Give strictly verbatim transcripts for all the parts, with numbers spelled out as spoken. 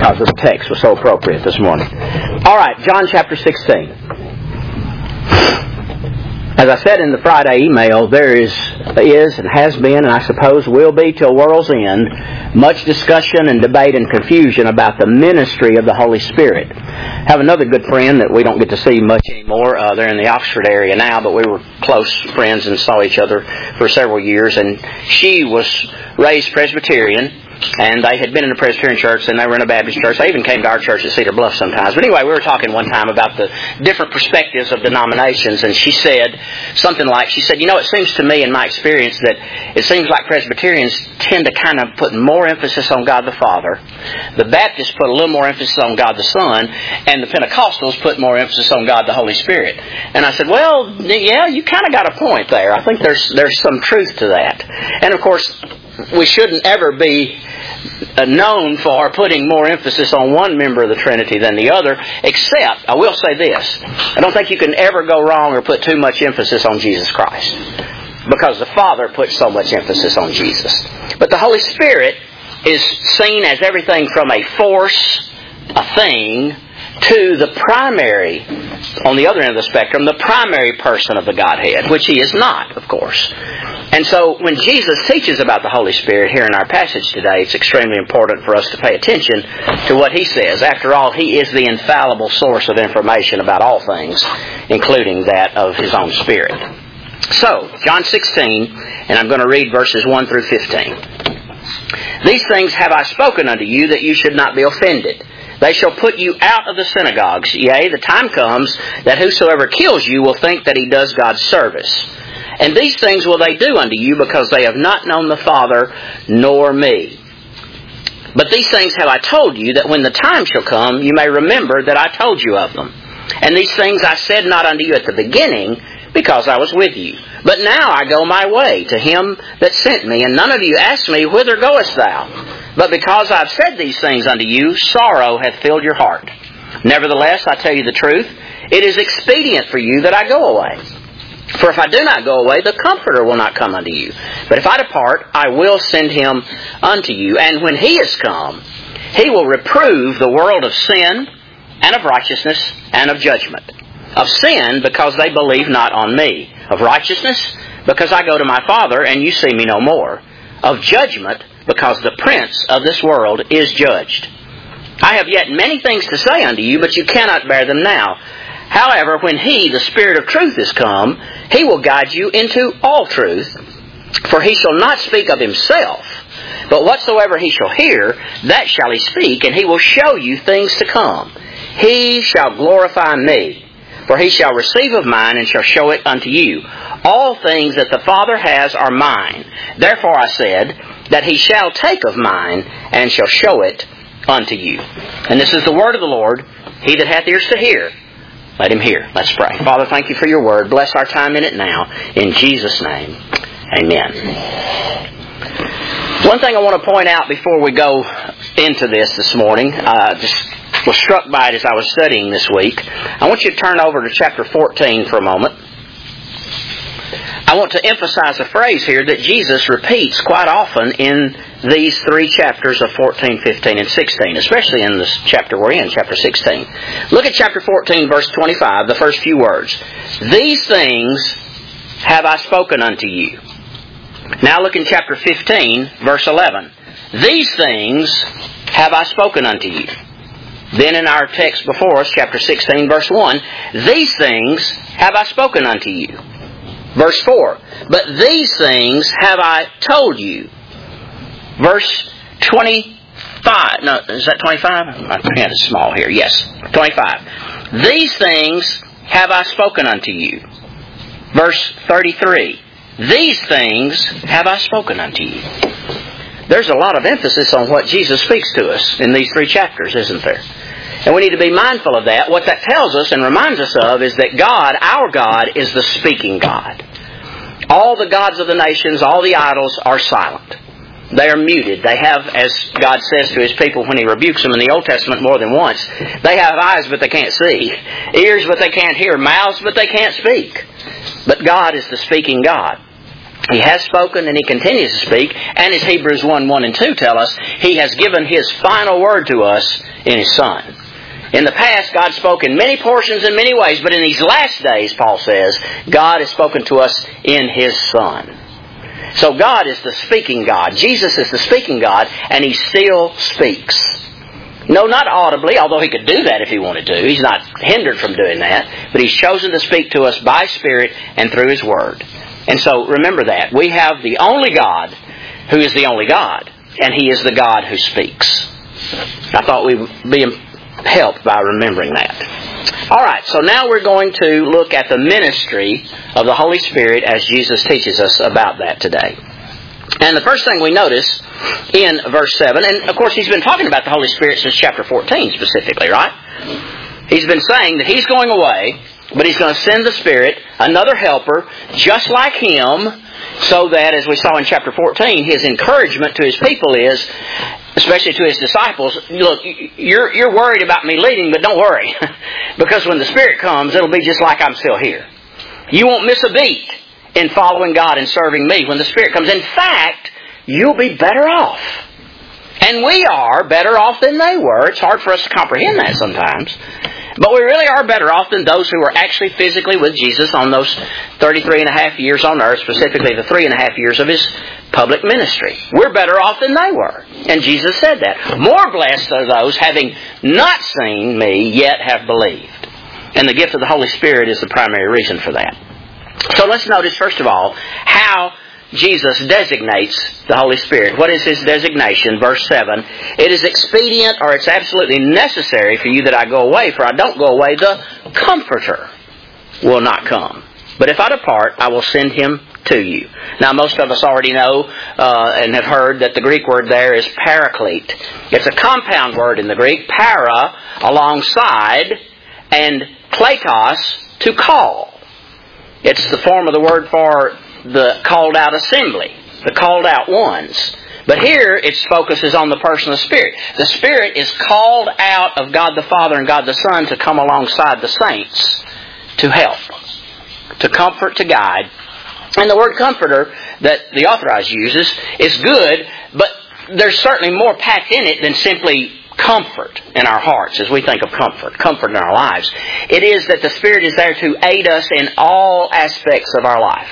because of the text was so appropriate this morning. All right, John chapter sixteen. As I said in the Friday email, there is, is and has been, and I suppose will be till world's end, much discussion and debate and confusion about the ministry of the Holy Spirit. I have another good friend that we don't get to see much anymore. Uh, they're in the Oxford area now, but we were close friends and saw each other for several years. And she was raised Presbyterian, and they had been in a Presbyterian church, and they were in a Baptist church. They even came to our church at Cedar Bluff sometimes. But anyway, we were talking one time about the different perspectives of denominations, and she said something like, she said, you know, it seems to me in my experience that it seems like Presbyterians tend to kind of put more emphasis on God the Father. The Baptists put a little more emphasis on God the Son, and the Pentecostals put more emphasis on God the Holy Spirit. And I said, well, yeah, you kind of got a point there. I think there's there's some truth to that. And of course, we shouldn't ever be known for putting more emphasis on one member of the Trinity than the other, except, I will say this, I don't think you can ever go wrong or put too much emphasis on Jesus Christ, because the Father puts so much emphasis on Jesus. But the Holy Spirit is seen as everything from a force, a thing, to the primary, on the other end of the spectrum, the primary person of the Godhead, which He is not, of course. And so when Jesus teaches about the Holy Spirit here in our passage today, it's extremely important for us to pay attention to what He says. After all, He is the infallible source of information about all things, including that of His own Spirit. So, John sixteen, and I'm going to read verses one through fifteen. These things have I spoken unto you, that you should not be offended. They shall put you out of the synagogues. Yea, the time comes that whosoever kills you will think that he does God's service. And these things will they do unto you, because they have not known the Father nor me. But these things have I told you, that when the time shall come, you may remember that I told you of them. And these things I said not unto you at the beginning, because I was with you. But now I go my way to Him that sent me, and none of you ask me, whither goest thou? But because I have said these things unto you, sorrow hath filled your heart. Nevertheless, I tell you the truth, it is expedient for you that I go away. For if I do not go away, the Comforter will not come unto you. But if I depart, I will send Him unto you. And when He is come, He will reprove the world of sin, and of righteousness, and of judgment. Of sin, because they believe not on me. Of righteousness, because I go to my Father, and you see me no more. Of judgment, because the prince of this world is judged. I have yet many things to say unto you, but you cannot bear them now. However, when He, the Spirit of truth, is come, He will guide you into all truth. For He shall not speak of Himself, but whatsoever He shall hear, that shall He speak, and He will show you things to come. He shall glorify me, for He shall receive of mine, and shall show it unto you. All things that the Father has are mine. Therefore I said, that He shall take of mine, and shall show it unto you. And this is the word of the Lord. He that hath ears to hear, let him hear. Let's pray. Father, thank You for Your word. Bless our time in it now. In Jesus' name, amen. One thing I want to point out before we go into this this morning, uh, just was struck by it as I was studying this week. I want you to turn over to chapter fourteen for a moment. I want to emphasize a phrase here that Jesus repeats quite often in these three chapters of fourteen, fifteen, and sixteen, especially in this chapter we're in, chapter sixteen. Look at chapter fourteen, verse twenty-five, the first few words. These things have I spoken unto you. Now look in chapter fifteen, verse eleven. These things have I spoken unto you. Then in our text before us, chapter sixteen, verse one, these things have I spoken unto you. Verse four, but these things have I told you. Verse twenty-five, no, is that twenty-five? My pen is small here, yes, twenty-five. These things have I spoken unto you. Verse thirty-three, these things have I spoken unto you. There's a lot of emphasis on what Jesus speaks to us in these three chapters, isn't there? And we need to be mindful of that. What that tells us and reminds us of is that God, our God, is the speaking God. All the gods of the nations, all the idols are silent. They are muted. They have, as God says to His people when He rebukes them in the Old Testament more than once, they have eyes but they can't see, ears but they can't hear, mouths but they can't speak. But God is the speaking God. He has spoken and He continues to speak. And as Hebrews one, one and two tell us, He has given His final word to us in His Son. In the past, God spoke in many portions in many ways, but in these last days, Paul says, God has spoken to us in His Son. So God is the speaking God. Jesus is the speaking God, and He still speaks. No, not audibly, although He could do that if He wanted to. He's not hindered from doing that. But He's chosen to speak to us by Spirit and through His Word. And so remember that. We have the only God who is the only God. And He is the God who speaks. I thought we would be helped by remembering that. All right, so now we're going to look at the ministry of the Holy Spirit as Jesus teaches us about that today. And the first thing we notice in verse seven, and of course He's been talking about the Holy Spirit since chapter fourteen specifically, right? He's been saying that He's going away, but He's going to send the Spirit, another helper, just like Him, so that, as we saw in chapter fourteen, His encouragement to His people is, especially to His disciples, look, you're, you're worried about me leaving, but don't worry. Because when the Spirit comes, it'll be just like I'm still here. You won't miss a beat in following God and serving me when the Spirit comes. In fact, you'll be better off. And we are better off than they were. It's hard for us to comprehend that sometimes. But we really are better off than those who were actually physically with Jesus on those thirty-three and a half years on earth, specifically the three and a half years of His public ministry. We're better off than they were. And Jesus said that. More blessed are those having not seen me, yet have believed. And the gift of the Holy Spirit is the primary reason for that. So let's notice, first of all, how Jesus designates the Holy Spirit. What is His designation? Verse seven. It is expedient, or it's absolutely necessary for you that I go away, for I don't go away, the Comforter will not come. But if I depart, I will send Him to you. Now, most of us already know uh, and have heard that the Greek word there is paraclete. It's a compound word in the Greek. Para, alongside, and kletos, to call. It's the form of the word for the called out assembly, the called out ones. But here its focus is on the person of the Spirit. The Spirit is called out of God the Father and God the Son to come alongside the saints to help, to comfort, to guide. And the word comforter that the authorized uses is good, but there's certainly more packed in it than simply comfort in our hearts as we think of comfort, comfort in our lives. It is that the Spirit is there to aid us in all aspects of our life.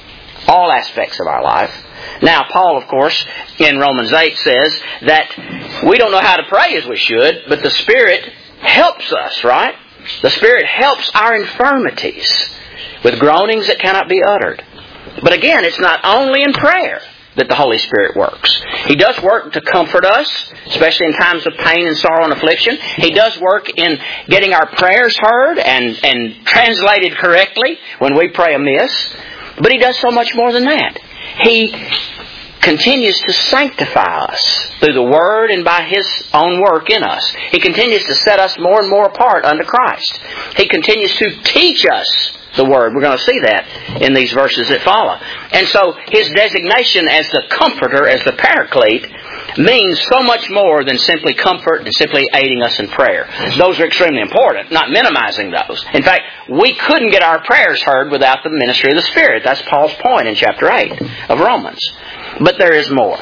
All aspects of our life. Now, Paul, of course, in Romans eight says that we don't know how to pray as we should, but the Spirit helps us, right? The Spirit helps our infirmities with groanings that cannot be uttered. But again, it's not only in prayer that the Holy Spirit works. He does work to comfort us, especially in times of pain and sorrow and affliction. He does work in getting our prayers heard and, and translated correctly when we pray amiss. But He does so much more than that. He continues to sanctify us through the Word and by His own work in us. He continues to set us more and more apart unto Christ. He continues to teach us the Word. We're going to see that in these verses that follow. And so His designation as the Comforter, as the Paraclete, means so much more than simply comfort and simply aiding us in prayer. Those are extremely important, not minimizing those. In fact, we couldn't get our prayers heard without the ministry of the Spirit. That's Paul's point in chapter eight of Romans. But there is more.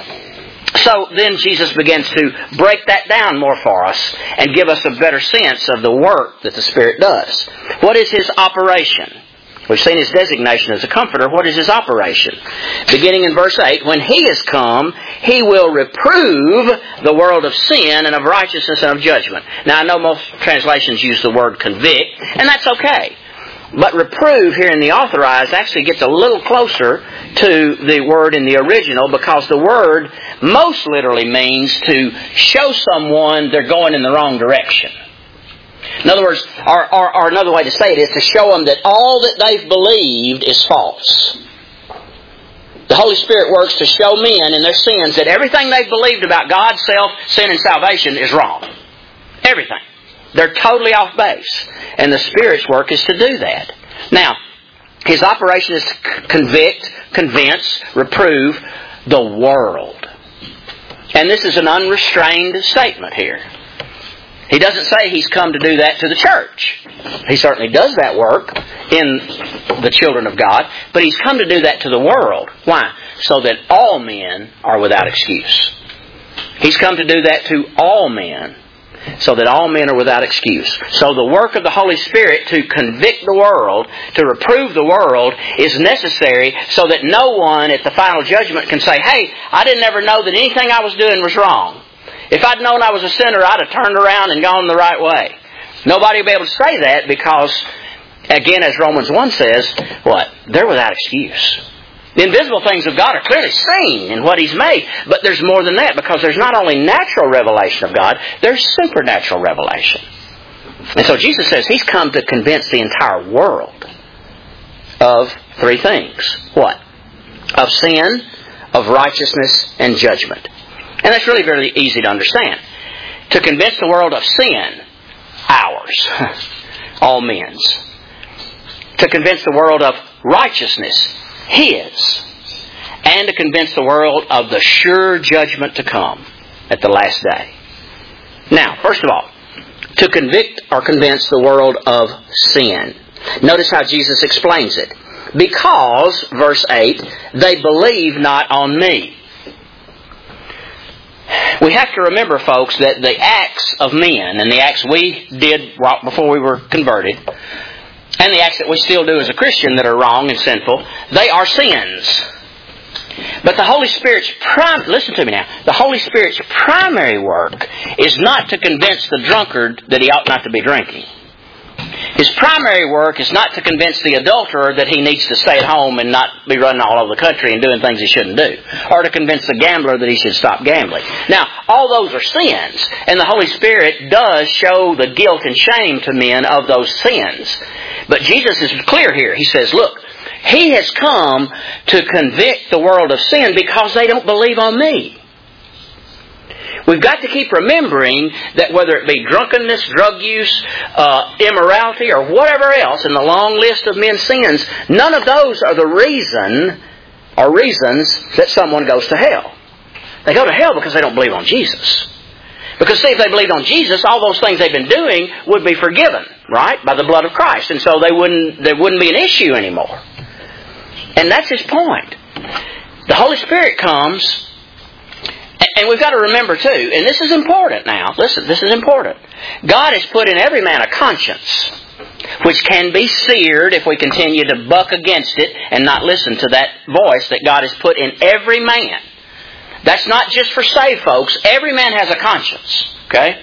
So then Jesus begins to break that down more for us and give us a better sense of the work that the Spirit does. What is His operation? We've seen His designation as a comforter. What is His operation? Beginning in verse eight, when He is come, He will reprove the world of sin and of righteousness and of judgment. Now, I know most translations use the word convict, and that's okay. But reprove here in the authorized actually gets a little closer to the word in the original, because the word most literally means to show someone they're going in the wrong direction. In other words, or, or, or another way to say it is to show them that all that they've believed is false. The Holy Spirit works to show men in their sins that everything they've believed about God, self, sin, and salvation is wrong. Everything. They're totally off base. And the Spirit's work is to do that. Now, His operation is to convict, convince, reprove the world. And this is an unrestrained statement here. He doesn't say He's come to do that to the church. He certainly does that work in the children of God, but He's come to do that to the world. Why? So that all men are without excuse. He's come to do that to all men, so that all men are without excuse. So the work of the Holy Spirit to convict the world, to reprove the world, is necessary so that no one at the final judgment can say, hey, I didn't ever know that anything I was doing was wrong. If I'd known I was a sinner, I'd have turned around and gone the right way. Nobody will be able to say that because, again, as Romans one says, what? They're without excuse. The invisible things of God are clearly seen in what He's made. But there's more than that, because there's not only natural revelation of God, there's supernatural revelation. And so Jesus says He's come to convince the entire world of three things. What? Of sin, of righteousness, and judgment. And that's really very easy to understand. To convince the world of sin, ours, all men's. To convince the world of righteousness, His. And to convince the world of the sure judgment to come at the last day. Now, first of all, to convict or convince the world of sin. Notice how Jesus explains it. Because, verse eight, they believe not on me. We have to remember, folks, that the acts of men, and the acts we did right before we were converted, and the acts that we still do as a Christian that are wrong and sinful, they are sins. But the Holy Spirit's prim- listen to me now. The Holy Spirit's primary work is not to convince the drunkard that he ought not to be drinking. His primary work is not to convince the adulterer that he needs to stay at home and not be running all over the country and doing things he shouldn't do. Or to convince the gambler that he should stop gambling. Now, all those are sins. And the Holy Spirit does show the guilt and shame to men of those sins. But Jesus is clear here. He says, look, He has come to convict the world of sin because they don't believe on me. We've got to keep remembering that whether it be drunkenness, drug use, uh, immorality, or whatever else in the long list of men's sins, none of those are the reason or reasons that someone goes to hell. They go to hell because they don't believe on Jesus. Because see, if they believed on Jesus, all those things they've been doing would be forgiven, right, by the blood of Christ. And so they wouldn't, there wouldn't be an issue anymore. And that's His point. The Holy Spirit comes. And we've got to remember too, and this is important now, listen, this is important. God has put in every man a conscience, which can be seared if we continue to buck against it and not listen to that voice that God has put in every man. That's not just for saved folks. Every man has a conscience, okay?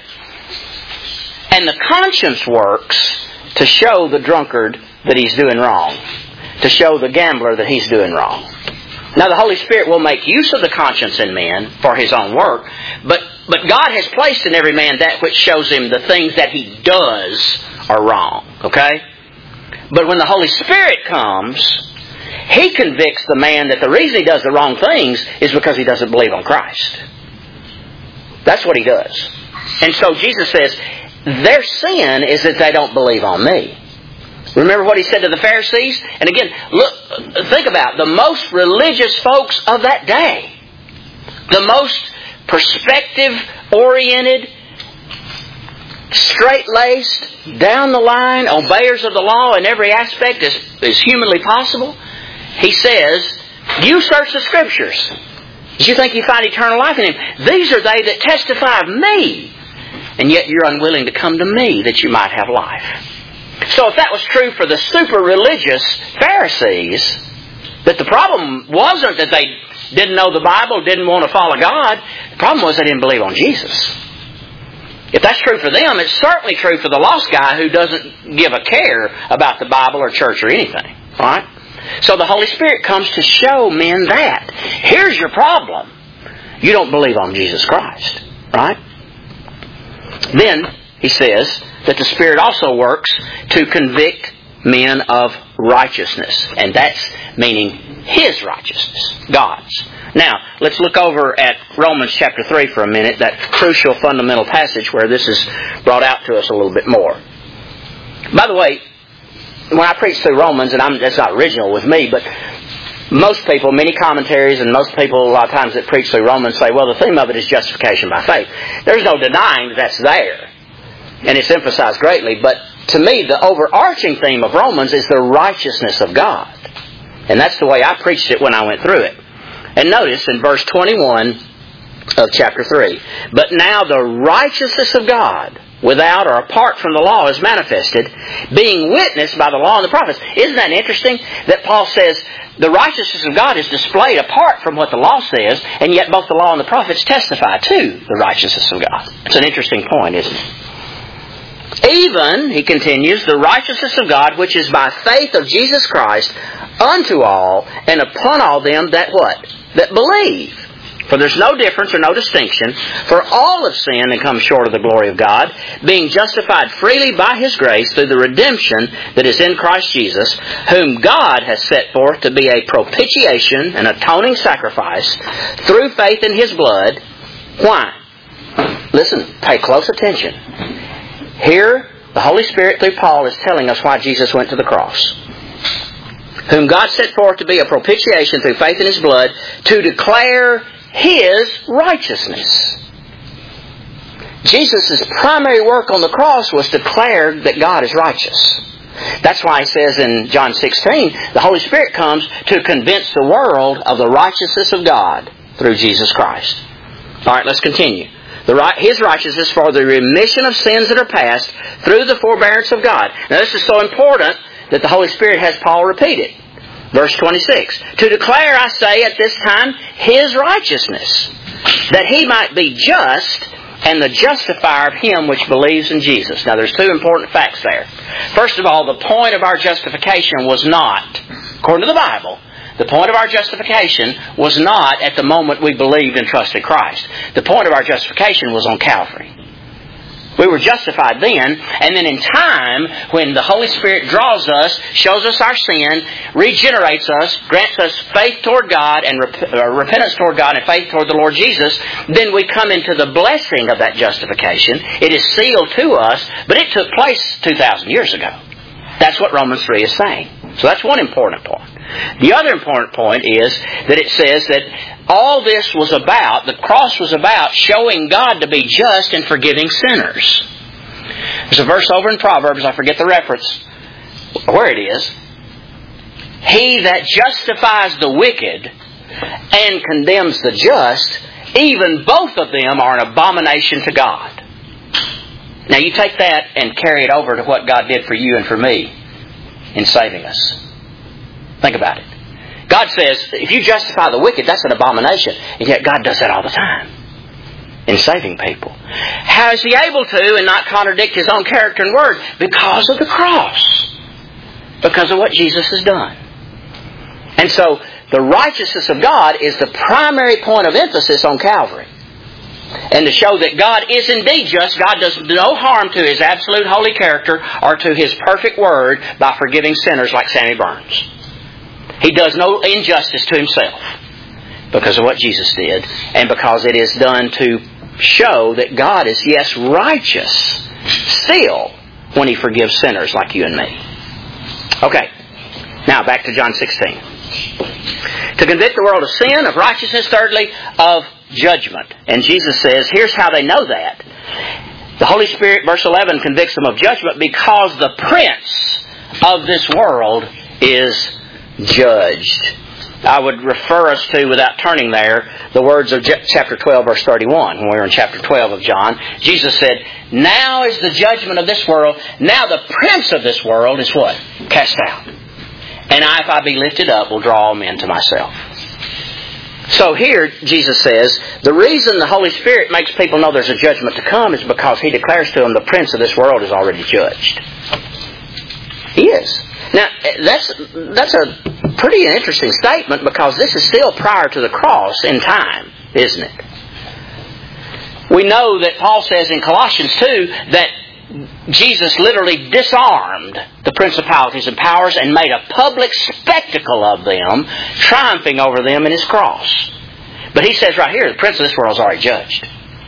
And the conscience works to show the drunkard that he's doing wrong, to show the gambler that he's doing wrong. Now, the Holy Spirit will make use of the conscience in men for His own work, but, but God has placed in every man that which shows him the things that he does are wrong, okay? But when the Holy Spirit comes, He convicts the man that the reason he does the wrong things is because he doesn't believe on Christ. That's what He does. And so Jesus says, their sin is that they don't believe on me. Remember what He said to the Pharisees? And again, look, think about it. The most religious folks of that day, the most perspective-oriented, straight-laced, down-the-line, obeyers of the law in every aspect as, as humanly possible, He says, you search the Scriptures. You think you find eternal life in Him. These are they that testify of me. And yet you're unwilling to come to me that you might have life. So if that was true for the super religious Pharisees, that the problem wasn't that they didn't know the Bible, didn't want to follow God. The problem was they didn't believe on Jesus. If that's true for them, it's certainly true for the lost guy who doesn't give a care about the Bible or church or anything. Right? So the Holy Spirit comes to show men that. Here's your problem. You don't believe on Jesus Christ. Right? Then, He says that the Spirit also works to convict men of righteousness. And that's meaning His righteousness, God's. Now, let's look over at Romans chapter three for a minute, that crucial fundamental passage where this is brought out to us a little bit more. By the way, when I preach through Romans, and I'm, that's not original with me, but most people, many commentaries, and most people a lot of times that preach through Romans say, well, the theme of it is justification by faith. There's no denying that that's there. and it's emphasized greatly, but to me the overarching theme of Romans is the righteousness of God. And that's the way I preached it when I went through it. And notice in verse twenty-one of chapter three, but now the righteousness of God without or apart from the law is manifested, being witnessed by the law and the prophets. Isn't that interesting that Paul says the righteousness of God is displayed apart from what the law says, and yet both the law and the prophets testify to the righteousness of God? It's an interesting point, isn't it? Even, he continues, the righteousness of God which is by faith of Jesus Christ unto all and upon all them that what? That believe. For there's no difference or no distinction, for all have sinned and come short of the glory of God, being justified freely by His grace through the redemption that is in Christ Jesus, whom God has set forth to be a propitiation, an atoning sacrifice, through faith in His blood. Why? Listen, pay close attention. Here, the Holy Spirit through Paul is telling us why Jesus went to the cross. Whom God set forth to be a propitiation through faith in His blood, to declare His righteousness. Jesus' primary work on the cross was to declare that God is righteous. That's why He says in John sixteen, the Holy Spirit comes to convince the world of the righteousness of God through Jesus Christ. All right, let's continue. The right, His righteousness for the remission of sins that are past through the forbearance of God. Now this is so important that the Holy Spirit has Paul repeat it. Verse twenty-six, to declare, I say, at this time, His righteousness, that He might be just and the justifier of him which believes in Jesus. Now there's two important facts there. First of all, the point of our justification was not, according to the Bible, the point of our justification was not at the moment we believed and trusted Christ. The point of our justification was on Calvary. We were justified then, and then in time, when the Holy Spirit draws us, shows us our sin, regenerates us, grants us faith toward God and rep- uh, repentance toward God and faith toward the Lord Jesus, then we come into the blessing of that justification. It is sealed to us, but it took place two thousand years ago. That's what Romans three is saying. So that's one important point. The other important point is that it says that all this was about, the cross was about showing God to be just and forgiving sinners. There's a verse over in Proverbs, I forget the reference, where it is. He that justifies the wicked and condemns the just, even both of them are an abomination to God. Now you take that and carry it over to what God did for you and for me in saving us. Think about it. God says, if you justify the wicked, that's an abomination. And yet God does that all the time in saving people. How is He able to and not contradict His own character and word? Because of the cross. Because of what Jesus has done. And so, the righteousness of God is the primary point of emphasis on Calvary. And to show that God is indeed just, God does no harm to His absolute holy character or to His perfect word by forgiving sinners like Sammy Burns. He does no injustice to Himself because of what Jesus did, and because it is done to show that God is, yes, righteous still when He forgives sinners like you and me. Okay, now back to John sixteen. To convict the world of sin, of righteousness, thirdly, of judgment. And Jesus says, here's how they know that. The Holy Spirit, verse eleven, convicts them of judgment because the prince of this world is judged. I would refer us to, without turning there, the words of chapter twelve, verse thirty-one. When we were in chapter twelve of John, Jesus said, now is the judgment of this world. Now the prince of this world is what? Cast out. And I, if I be lifted up, will draw all men to myself. So here, Jesus says, the reason the Holy Spirit makes people know there's a judgment to come is because He declares to them the prince of this world is already judged. He is. Now, that's that's a pretty interesting statement because this is still prior to the cross in time, isn't it? We know that Paul says in Colossians two that Jesus literally disarmed the principalities and powers and made a public spectacle of them, triumphing over them in His cross. But he says right here, the prince of this world is already judged.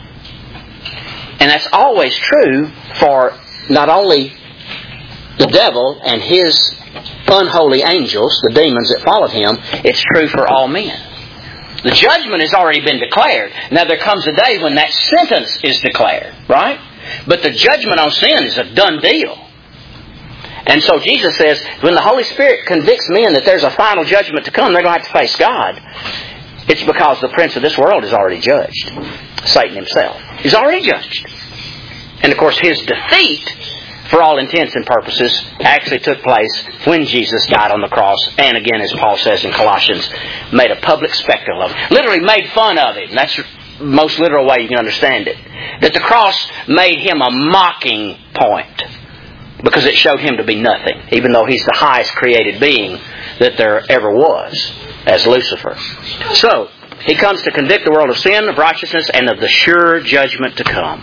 And that's always true for not only the devil and his unholy angels, the demons that followed him, it's true for all men. The judgment has already been declared. Now there comes a day when that sentence is declared, right? But the judgment on sin is a done deal. And so Jesus says, when the Holy Spirit convicts men that there's a final judgment to come, they're going to have to face God. It's because the prince of this world is already judged. Satan himself is already judged. And of course his defeat, for all intents and purposes, actually took place when Jesus died on the cross. And again, as Paul says in Colossians, made a public spectacle of it. Literally made fun of it. And that's the most literal way you can understand it. That the cross made him a mocking point. Because it showed him to be nothing. Even though he's the highest created being that there ever was. As Lucifer. So, he comes to convict the world of sin, of righteousness, and of the sure judgment to come.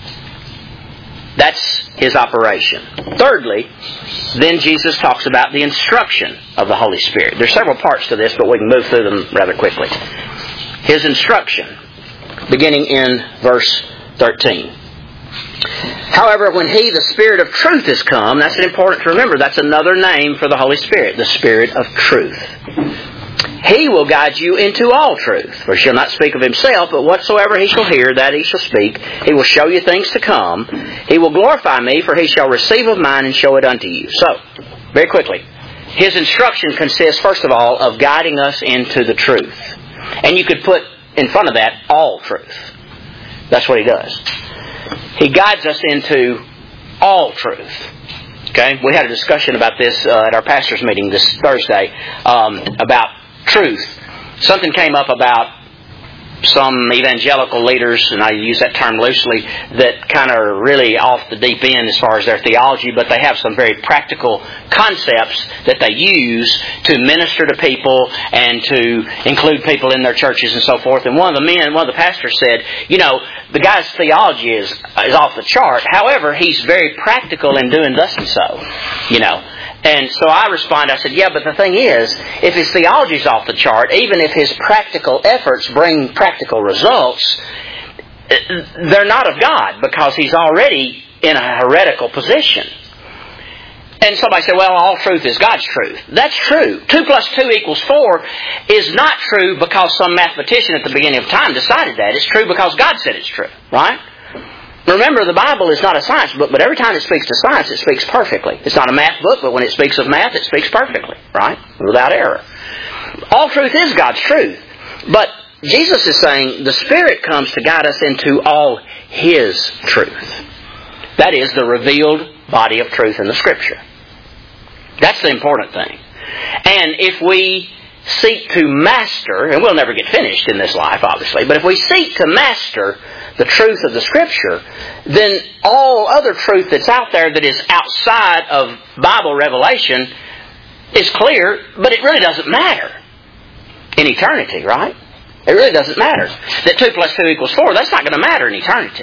That's his operation. Thirdly, then Jesus talks about the instruction of the Holy Spirit. There's several parts to this, but we can move through them rather quickly. His instruction, beginning in verse thirteen. However, when He, the Spirit of truth, is come, that's important to remember, that's another name for the Holy Spirit, the Spirit of truth. He will guide you into all truth. For He shall not speak of Himself, but whatsoever He shall hear, that He shall speak. He will show you things to come. He will glorify Me, for He shall receive of mine and show it unto you. So, very quickly, His instruction consists, first of all, of guiding us into the truth. And you could put in front of that, all truth. That's what He does. He guides us into all truth. Okay? We had a discussion about this uh, at our pastor's meeting this Thursday um, about truth. Something came up about some evangelical leaders, and I use that term loosely, that kind of are really off the deep end as far as their theology, but they have some very practical concepts that they use to minister to people and to include people in their churches and so forth. And one of the men, one of the pastors said, you know, the guy's theology is is off the chart. However, he's very practical in doing thus and so, you know. And so I responded, I said, yeah, but the thing is, if his theology's off the chart, even if his practical efforts bring practical results, they're not of God, because he's already in a heretical position. And somebody said, well, all truth is God's truth. That's true. Two plus two equals four is not true because some mathematician at the beginning of time decided that. It's true because God said it's true, right? Remember, the Bible is not a science book, but every time it speaks to science, it speaks perfectly. It's not a math book, but when it speaks of math, it speaks perfectly, right? Without error. All truth is God's truth. But Jesus is saying the Spirit comes to guide us into all His truth. That is the revealed body of truth in the Scripture. That's the important thing. And if we seek to master, and we'll never get finished in this life, obviously, but if we seek to master the truth of the Scripture, then all other truth that's out there that is outside of Bible revelation is clear, but it really doesn't matter in eternity, right? It really doesn't matter. That two plus two equals four, that's not going to matter in eternity.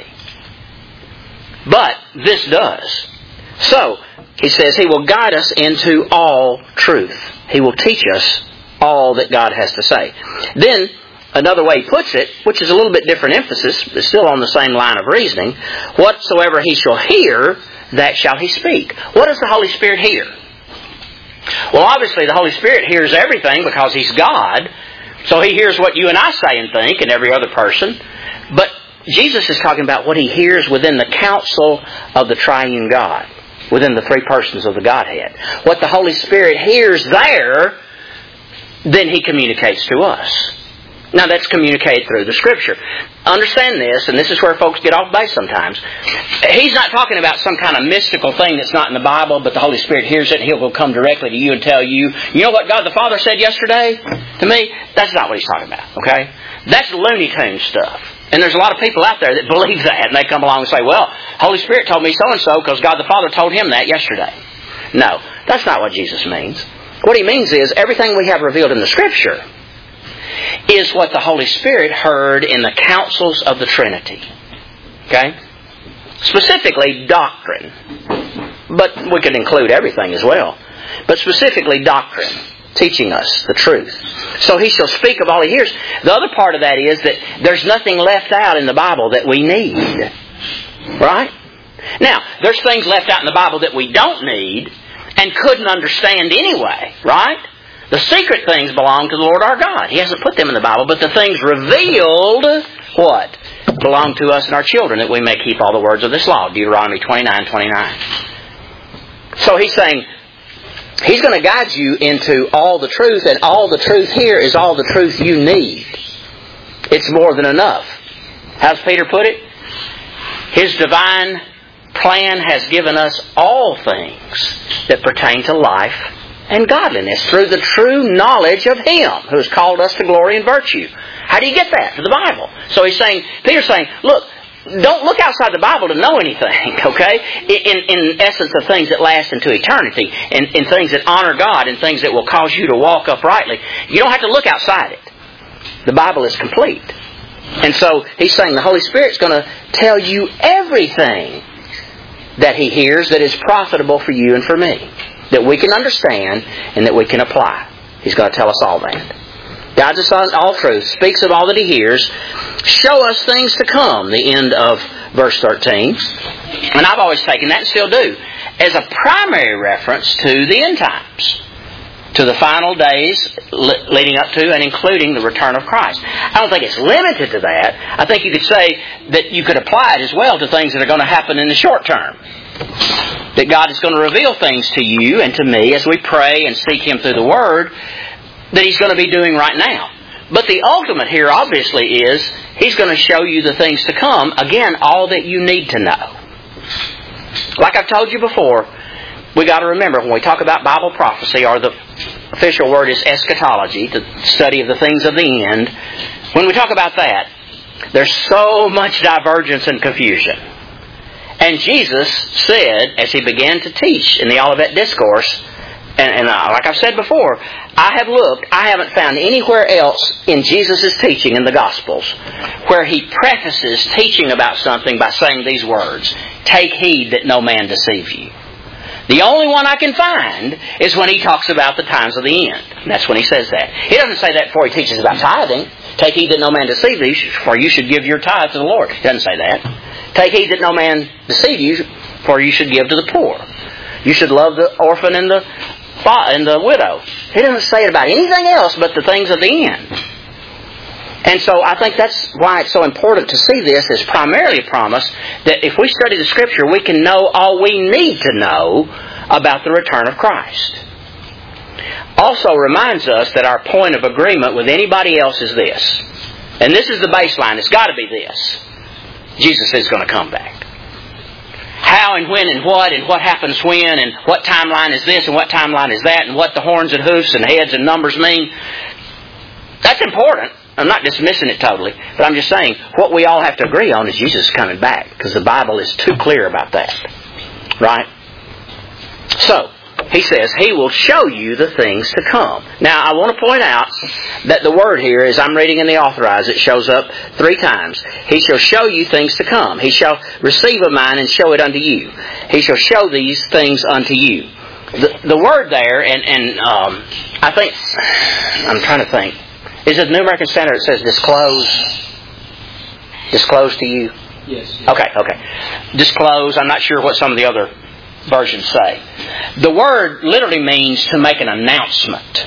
But this does. So, he says He will guide us into all truth. He will teach us all that God has to say. Then, another way He puts it, which is a little bit different emphasis, but still on the same line of reasoning, whatsoever He shall hear, that shall He speak. What does the Holy Spirit hear? Well, obviously the Holy Spirit hears everything because He's God, so He hears what you and I say and think, and every other person. But Jesus is talking about what He hears within the counsel of the triune God, within the three persons of the Godhead. What the Holy Spirit hears there, then He communicates to us. Now that's communicated through the Scripture. Understand this, and this is where folks get off base sometimes. He's not talking about some kind of mystical thing that's not in the Bible, but the Holy Spirit hears it and He'll go come directly to you and tell you, you know what God the Father said yesterday to me? That's not what He's talking about, okay? That's Looney Tunes stuff. And there's a lot of people out there that believe that, and they come along and say, well, Holy Spirit told me so-and-so because God the Father told him that yesterday. No, that's not what Jesus means. What He means is everything we have revealed in the Scripture is what the Holy Spirit heard in the counsels of the Trinity. Okay? Specifically, doctrine. But we could include everything as well. But specifically, doctrine. Teaching us the truth. So He shall speak of all He hears. The other part of that is that there's nothing left out in the Bible that we need. Right? Now, there's things left out in the Bible that we don't need and couldn't understand anyway. Right? The secret things belong to the Lord our God. He hasn't put them in the Bible, but the things revealed, what? belong to us and our children, that we may keep all the words of this law. Deuteronomy twenty-nine twenty-nine. So he's saying, He's going to guide you into all the truth, and all the truth here is all the truth you need. It's more than enough. How's Peter put it? His divine plan has given us all things that pertain to life and godliness through the true knowledge of Him who has called us to glory and virtue. How do you get that? From the Bible. So he's saying, Peter's saying, look, don't look outside the Bible to know anything, okay? In, in essence of things that last into eternity, and in, in things that honor God, and things that will cause you to walk uprightly. You don't have to look outside it. The Bible is complete. And so he's saying the Holy Spirit's going to tell you everything that He hears that is profitable for you and for me, that we can understand and that we can apply. He's going to tell us all that. Guides us on all truth, speaks of all that He hears, show us things to come, the end of verse thirteen. And I've always taken that and still do, as a primary reference to the end times, to the final days leading up to and including the return of Christ. I don't think it's limited to that. I think you could say that you could apply it as well to things that are going to happen in the short term. That God is going to reveal things to you and to me as we pray and seek Him through the Word that He's going to be doing right now. But the ultimate here obviously is He's going to show you the things to come. Again, all that you need to know. Like I've told you before, we got to remember when we talk about Bible prophecy, or the official word is eschatology, the study of the things of the end. When we talk about that, there's so much divergence and confusion. And Jesus said, as He began to teach in the Olivet Discourse, and, and uh, like I've said before, I have looked, I haven't found anywhere else in Jesus' teaching in the Gospels where He prefaces teaching about something by saying these words, "Take heed that no man deceive you." The only one I can find is when He talks about the times of the end. And that's when He says that. He doesn't say that before He teaches about tithing. Take heed that no man deceive thee, for you should give your tithe to the Lord. He doesn't say that. Take heed that no man deceive you, for you should give to the poor. You should love the orphan and the and the widow. He doesn't say it about anything else but the things of the end. And so I think that's why it's so important to see this as primarily a promise that if we study the Scripture, we can know all we need to know about the return of Christ. Also reminds us that our point of agreement with anybody else is this. And this is the baseline. It's got to be this. Jesus is going to come back. How and when and what and what happens when and what timeline is this and what timeline is that and what the horns and hoofs and heads and numbers mean. That's important. I'm not dismissing it totally, but I'm just saying what we all have to agree on is Jesus is coming back, because the Bible is too clear about that. Right? So, He says He will show you the things to come. Now, I want to point out that the word here, as I'm reading in the Authorized, it shows up three times. He shall show you things to come. He shall receive of mine and show it unto you. He shall show these things unto you. The, the word there, and, and um, I think, I'm trying to think. Is it the New American Standard that says disclose? Disclose to you? Yes. yes. Okay, okay. Disclose. I'm not sure what some of the other versions say. The word literally means to make an announcement.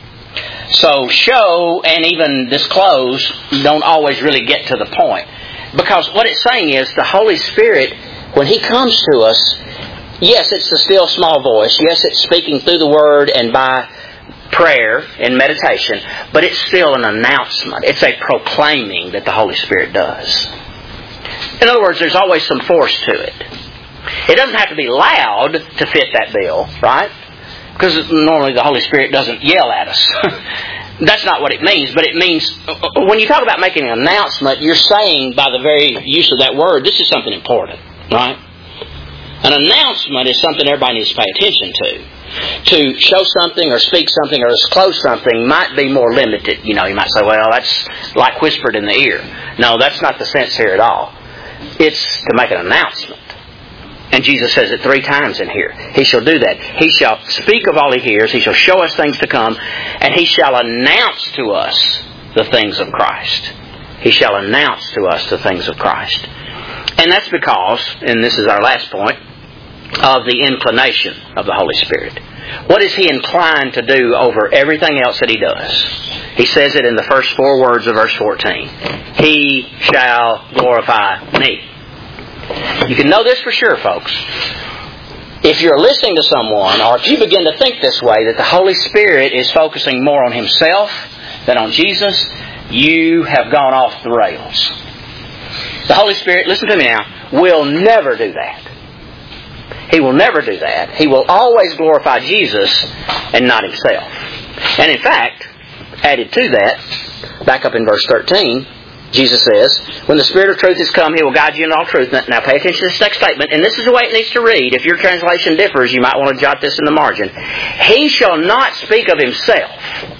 So show and even disclose don't always really get to the point. Because what it's saying is the Holy Spirit, when He comes to us, yes, it's the still small voice. Yes, it's speaking through the Word and by prayer and meditation, but it's still an announcement. It's a proclaiming that the Holy Spirit does. In other words, there's always some force to it. It doesn't have to be loud to fit that bill, right? Because normally the Holy Spirit doesn't yell at us. That's not what it means, but it means, when you talk about making an announcement, you're saying by the very use of that word, this is something important, right? An announcement is something everybody needs to pay attention to. To show something or speak something or disclose something might be more limited. You know, you might say, well, that's like whispered in the ear. No, that's not the sense here at all. It's to make an announcement. And Jesus says it three times in here. He shall do that. He shall speak of all He hears. He shall show us things to come. And He shall announce to us the things of Christ. He shall announce to us the things of Christ. And that's because, and this is our last point, of the inclination of the Holy Spirit. What is He inclined to do over everything else that He does? He says it in the first four words of verse fourteen. He shall glorify me. You can know this for sure, folks. If you're listening to someone, or if you begin to think this way, that the Holy Spirit is focusing more on Himself than on Jesus, you have gone off the rails. The Holy Spirit, listen to me now, will never do that. He will never do that. He will always glorify Jesus and not Himself. And in fact, added to that, back up in verse thirteen, Jesus says, when the Spirit of truth is come, He will guide you in all truth. Now pay attention to this next statement, and this is the way it needs to read. If your translation differs, you might want to jot this in the margin. He shall not speak of Himself.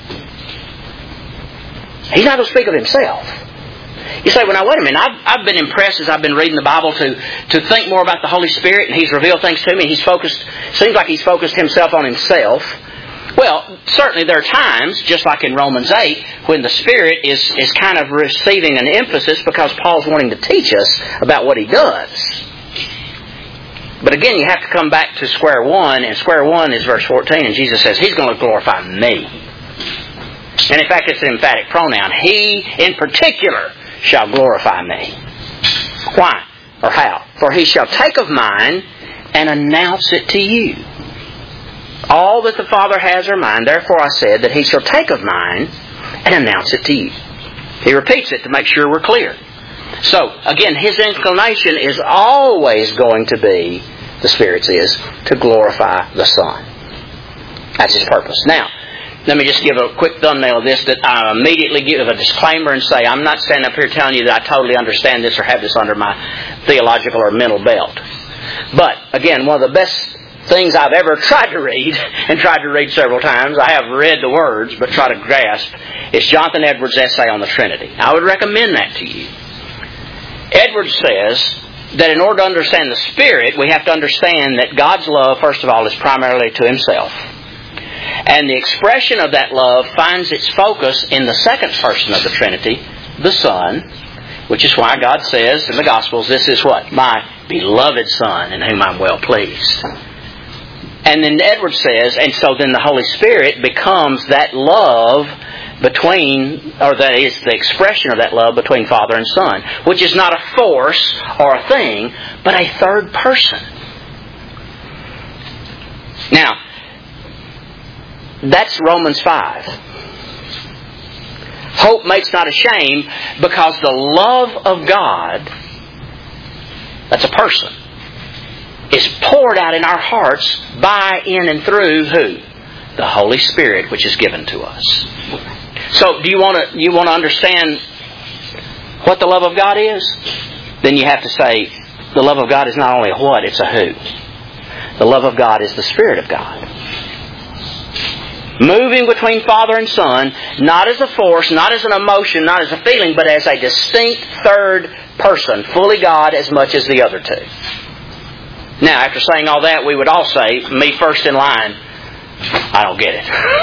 He's not going to speak of Himself. You say, well, now, wait a minute. I've, I've been impressed as I've been reading the Bible to, to think more about the Holy Spirit, and He's revealed things to me. He's focused, seems like He's focused Himself on Himself. Well, certainly there are times, just like in Romans eight, when the Spirit is, is kind of receiving an emphasis because Paul's wanting to teach us about what He does. But again, you have to come back to square one, and square one is verse fourteen, and Jesus says, He's going to glorify me. And in fact, it's an emphatic pronoun. He, in particular, shall glorify me. Why? Or how? For He shall take of mine and announce it to you. All that the Father has are mine. Therefore I said that He shall take of mine and announce it to you. He repeats it to make sure we're clear. So, again, His inclination is always going to be, the Spirit's is, to glorify the Son. That's His purpose. Now, let me just give a quick thumbnail of this, that I immediately give a disclaimer and say, I'm not standing up here telling you that I totally understand this or have this under my theological or mental belt. But, again, one of the best things I've ever tried to read, and tried to read several times, I have read the words, but try to grasp, is Jonathan Edwards' essay on the Trinity. I would recommend that to you. Edwards says that in order to understand the Spirit, we have to understand that God's love, first of all, is primarily to Himself. And the expression of that love finds its focus in the second person of the Trinity, the Son, which is why God says in the Gospels, this is what? My beloved Son, in whom I'm well pleased. And then Edwards says, and so then the Holy Spirit becomes that love between, or that is the expression of that love between Father and Son, which is not a force or a thing, but a third person. Now, that's Romans five. Hope makes not ashamed because the love of God, that's a person, is poured out in our hearts by, in, and through who? The Holy Spirit, which is given to us. So, do you want to you want to understand what the love of God is? Then you have to say, the love of God is not only a what, it's a who. The love of God is the Spirit of God. Moving between Father and Son, not as a force, not as an emotion, not as a feeling, but as a distinct third person, fully God as much as the other two. Now, after saying all that, we would all say, me first in line, I don't get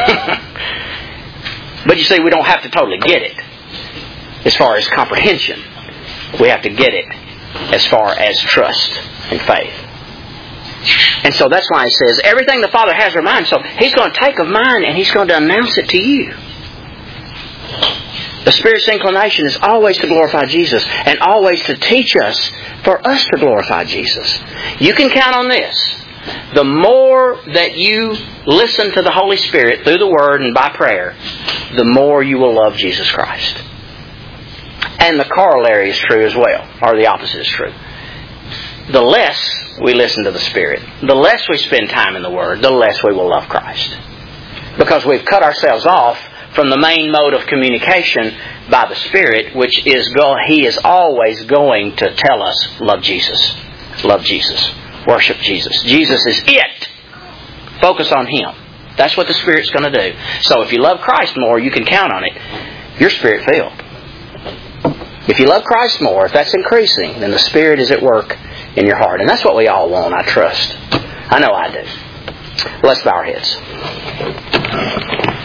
it. But you see, we don't have to totally get it as far as comprehension. We have to get it as far as trust and faith. And so that's why He says, everything the Father has are mine. So He's going to take of mine and He's going to announce it to you. The Spirit's inclination is always to glorify Jesus and always to teach us for us to glorify Jesus. You can count on this. The more that you listen to the Holy Spirit through the Word and by prayer, the more you will love Jesus Christ. And the corollary is true as well, or the opposite is true. The less we listen to the Spirit, the less we spend time in the Word, the less we will love Christ. Because we've cut ourselves off from the main mode of communication by the Spirit, which is go, He is always going to tell us, love Jesus, love Jesus, worship Jesus. Jesus is it. Focus on Him. That's what the Spirit's going to do. So if you love Christ more, you can count on it. You're Spirit-filled. If you love Christ more, if that's increasing, then the Spirit is at work in your heart. And that's what we all want, I trust. I know I do. Let's bow our heads.